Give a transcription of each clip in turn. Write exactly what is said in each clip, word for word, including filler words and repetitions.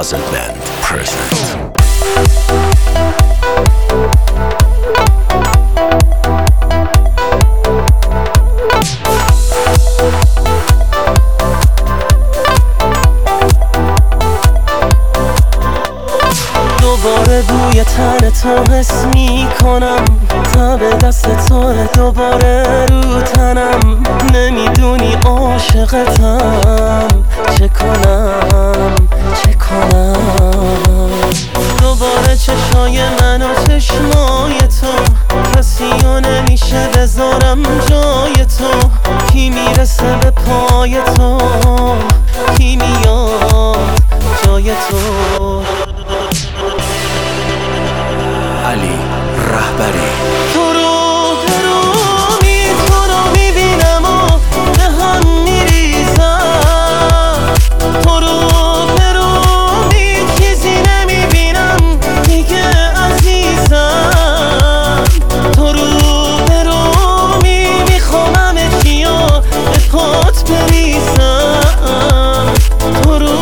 Puzzle Band present. دوباره بوی تن تو حس می کنم، تب دست تو دوباره رو تنم. نمیدونی عاشقتم، چه کنم چه کنم. دوباره چشای من و چشمای تو، کسی رو نمیشه بذارم جای تو. کی میرسه به پای تو، کی میاد جای تو. علی رهبری. تو رو درومی، تو رو میبینم و به هم میریزم. تو رو درومی، چیزی نمیبینم دیگه عزیزم. تو رو درومی، میخوام همه چی رو به پات بریزم. تو رو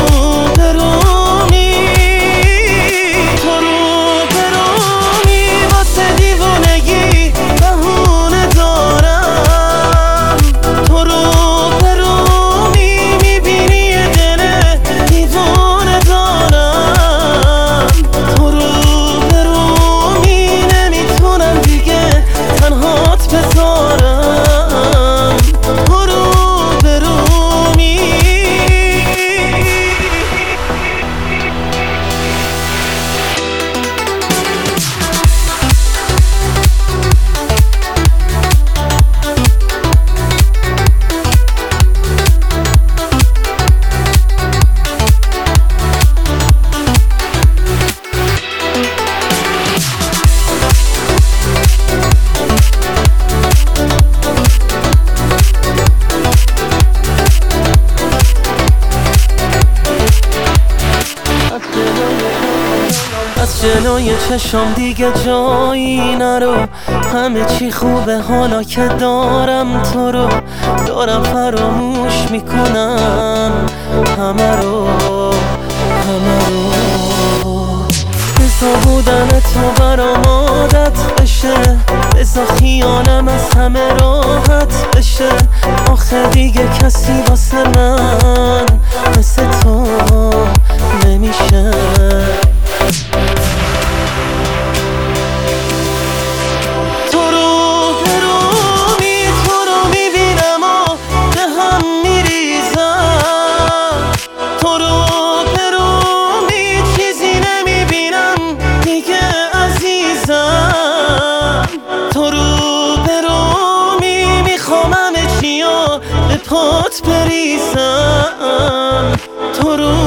از جلوی چشم دیگه جایی نرو. همه چی خوبه حالا که دارم تو رو. دارم فراموش میکنم همه رو همه رو. بزا بودن تو برام عادت بشه، بزا خیالم از همه راحت بشه. آخه دیگه کسی واسه من مثل تو نمیشه. پات بریزم. تو رو